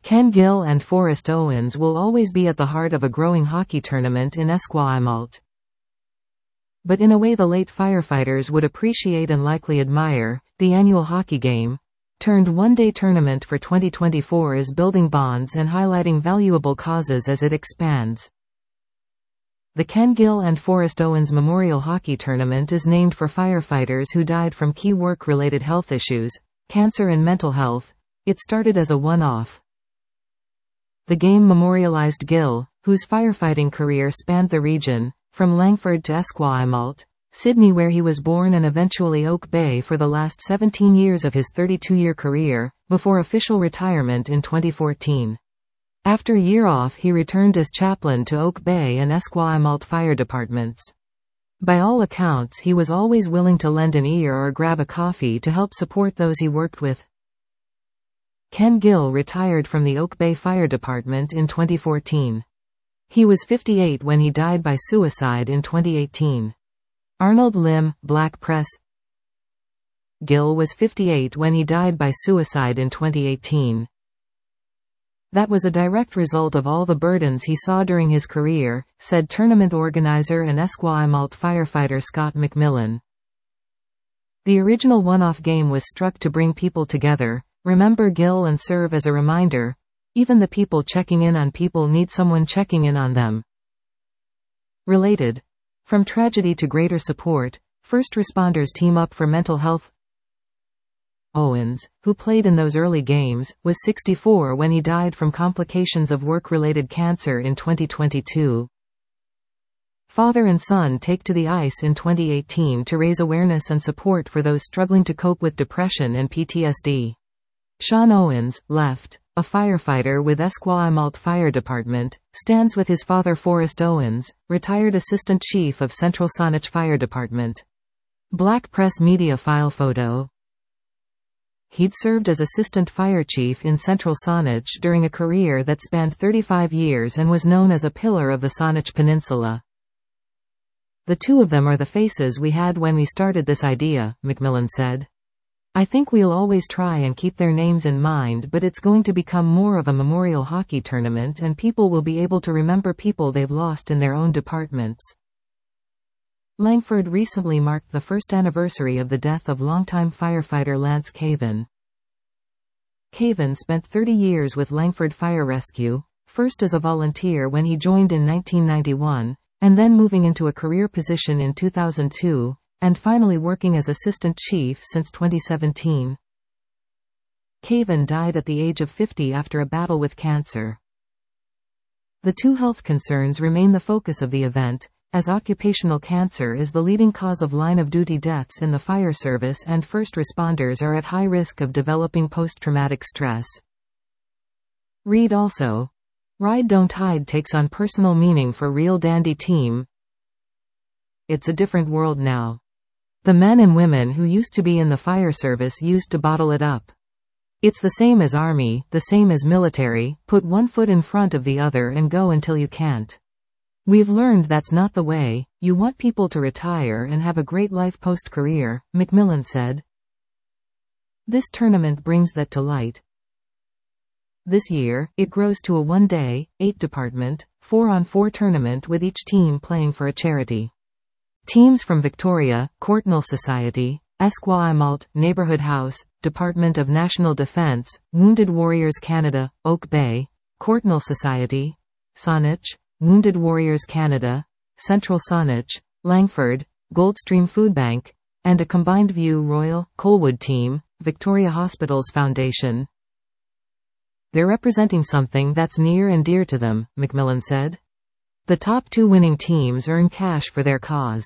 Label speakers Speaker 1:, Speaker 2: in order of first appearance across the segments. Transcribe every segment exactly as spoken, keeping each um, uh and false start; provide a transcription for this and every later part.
Speaker 1: Ken Gill and Forrest Owens will always be at the heart of a growing hockey tournament in Esquimalt. But in a way the late firefighters would appreciate and likely admire, the annual hockey game, turned one-day tournament for twenty twenty-four is building bonds and highlighting valuable causes as it expands. The Ken Gill and Forrest Owens Memorial Hockey Tournament is named for firefighters who died from key work-related health issues, cancer and mental health. It started as a one-off. The game memorialized Gill, whose firefighting career spanned the region, from Langford to Esquimalt, Sydney where he was born and eventually Oak Bay for the last seventeen years of his thirty-two-year career, before official retirement in twenty fourteen. After a year off he returned as chaplain to Oak Bay and Esquimalt fire departments. By all accounts he was always willing to lend an ear or grab a coffee to help support those he worked with. Ken Gill retired from the Oak Bay Fire Department in twenty fourteen. He was fifty-eight when he died by suicide in twenty eighteen. Arnold Lim, Black Press. Gill was fifty-eight when he died by suicide in twenty eighteen. That was a direct result of all the burdens he saw during his career, said tournament organizer and Esquimalt firefighter Scott McMillan. The original one-off game was struck to bring people together, remember Gill and serve as a reminder. Even the people checking in on people need someone checking in on them. Related. From tragedy to greater support, first responders team up for mental health. Owens, who played in those early games, was sixty-four when he died from complications of work-related cancer in twenty twenty-two. Father and son take to the ice in twenty eighteen to raise awareness and support for those struggling to cope with depression and P T S D. Sean Owens, left, a firefighter with Esquimalt Fire Department, stands with his father Forrest Owens, retired assistant chief of Central Saanich Fire Department. Black Press Media file photo. He'd served as assistant fire chief in Central Saanich during a career that spanned thirty-five years and was known as a pillar of the Saanich Peninsula. The two of them are the faces we had when we started this idea, McMillan said. I think we'll always try and keep their names in mind, but it's going to become more of a memorial hockey tournament and people will be able to remember people they've lost in their own departments. Langford recently marked the first anniversary of the death of longtime firefighter Lance Caven. Caven spent thirty years with Langford Fire Rescue, first as a volunteer when he joined in nineteen ninety-one, and then moving into a career position in two thousand two, and finally working as assistant chief since twenty seventeen. Caven died at the age of fifty after a battle with cancer. The two health concerns remain the focus of the event, as occupational cancer is the leading cause of line-of-duty deaths in the fire service and first responders are at high risk of developing post-traumatic stress. Read also. Ride Don't Hide takes on personal meaning for Real Dandy Team. It's a different world now. The men and women who used to be in the fire service used to bottle it up. It's the same as army, the same as military, put one foot in front of the other and go until you can't. We've learned that's not the way. You want people to retire and have a great life post-career, McMillan said. This tournament brings that to light. This year, it grows to a one-day, eight-department, four-on-four tournament with each team playing for a charity. Teams from Victoria, Courtnall Society, Esquimalt, Neighbourhood House, Department of National Defence, Wounded Warriors Canada, Oak Bay, Courtnall Society, Saanich, Wounded Warriors Canada, Central Saanich, Langford, Goldstream Food Bank, and a combined View Royal, Colwood team, Victoria Hospitals Foundation. They're representing something that's near and dear to them, McMillan said. The top two winning teams earn cash for their cause.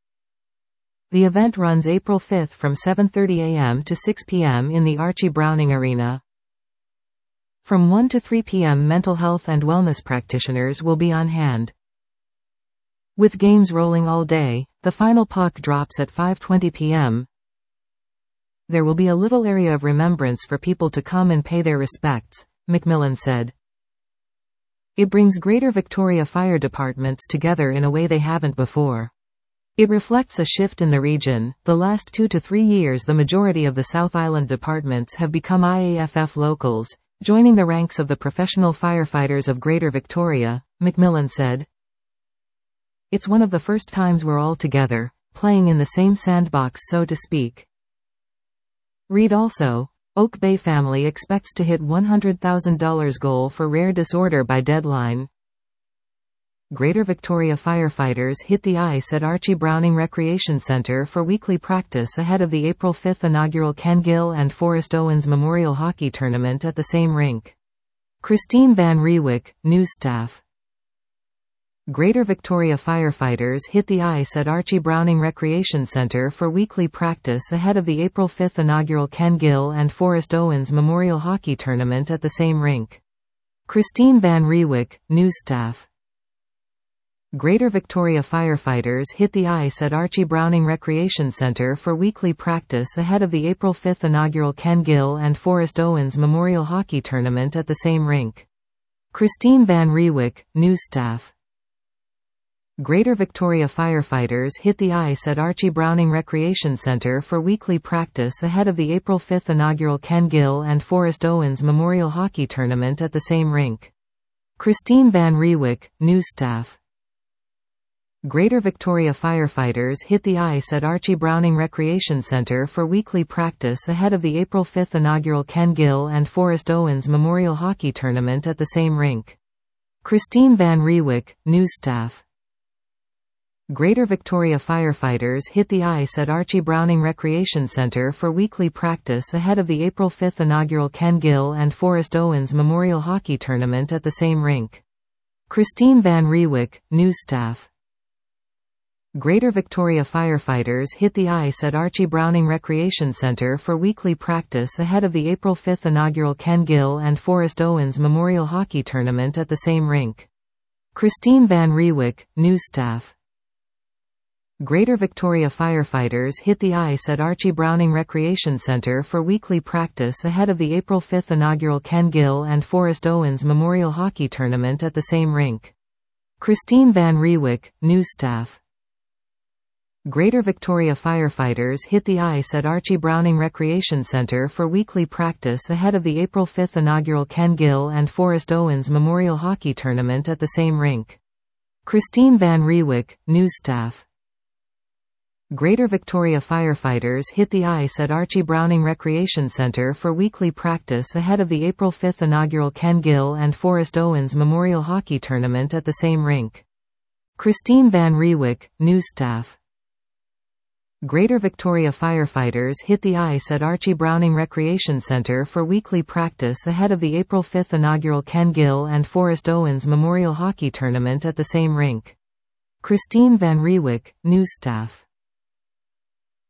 Speaker 1: The event runs April fifth from seven thirty a m to six p m in the Archie Browning Arena. From one to three p m mental health and wellness practitioners will be on hand. With games rolling all day, the final puck drops at five twenty p m There will be a little area of remembrance for people to come and pay their respects, McMillan said. It brings Greater Victoria Fire Departments together in a way they haven't before. It reflects a shift in the region. The last two to three years the majority of the South Island departments have become I A F F locals, Joining the ranks of the professional firefighters of Greater Victoria, McMillan said, "It's one of the first times we're all together, playing in the same sandbox so to speak." Read also, Oak Bay family expects to hit one hundred thousand dollars goal for rare disorder by deadline. Greater Victoria firefighters hit the ice at Archie Browning Recreation Centre for weekly practice ahead of the April fifth inaugural Ken Gill and Forrest Owens Memorial Hockey Tournament at the same rink. Christine Van Rewick, news staff. Greater Victoria firefighters hit the ice at Archie Browning Recreation Centre for weekly practice ahead of the April fifth inaugural Ken Gill and Forrest Owens Memorial Hockey Tournament at the same rink. Christine Van Rewick, news staff. Greater Victoria firefighters hit the ice at Archie Browning Recreation Centre for weekly practice ahead of the April fifth inaugural Ken Gill and Forrest Owens Memorial Hockey Tournament at the same rink. Christine Van Rewick, news staff. Greater Victoria firefighters hit the ice at Archie Browning Recreation Centre for weekly practice ahead of the April fifth inaugural Ken Gill and Forrest Owens Memorial Hockey Tournament at the same rink. Christine Van Rewick, news staff. Greater Victoria firefighters hit the ice at Archie Browning Recreation Centre for weekly practice ahead of the April fifth inaugural Ken Gill and Forrest Owens Memorial Hockey Tournament at the same rink. Christine Van Rewick, news staff. Greater Victoria firefighters hit the ice at Archie Browning Recreation Centre for weekly practice ahead of the April fifth inaugural Ken Gill and Forrest Owens Memorial Hockey Tournament at the same rink. Christine Van Rewick, news staff. Greater Victoria firefighters hit the ice at Archie Browning Recreation Centre for weekly practice ahead of the April fifth inaugural Ken Gill and Forrest Owens Memorial Hockey Tournament at the same rink. Christine Van Rewick, news staff. Greater Victoria firefighters hit the ice at Archie Browning Recreation Centre for weekly practice ahead of the April fifth inaugural Ken Gill and Forrest Owens Memorial Hockey Tournament at the same rink. Christine Van Rewick, news staff. Greater Victoria firefighters hit the ice at Archie Browning Recreation Centre for weekly practice ahead of the April fifth inaugural Ken Gill and Forrest Owens Memorial Hockey Tournament at the same rink. Christine Van Rewick, news staff. Greater Victoria firefighters hit the ice at Archie Browning Recreation Centre for weekly practice ahead of the April fifth inaugural Ken Gill and Forrest Owens Memorial Hockey Tournament at the same rink. Christine Van Rewick, news staff. Greater Victoria firefighters hit the ice at Archie Browning Recreation Centre for weekly practice ahead of the April fifth inaugural Ken Gill and Forrest Owens Memorial Hockey Tournament at the same rink. Christine Van Rewick, news staff.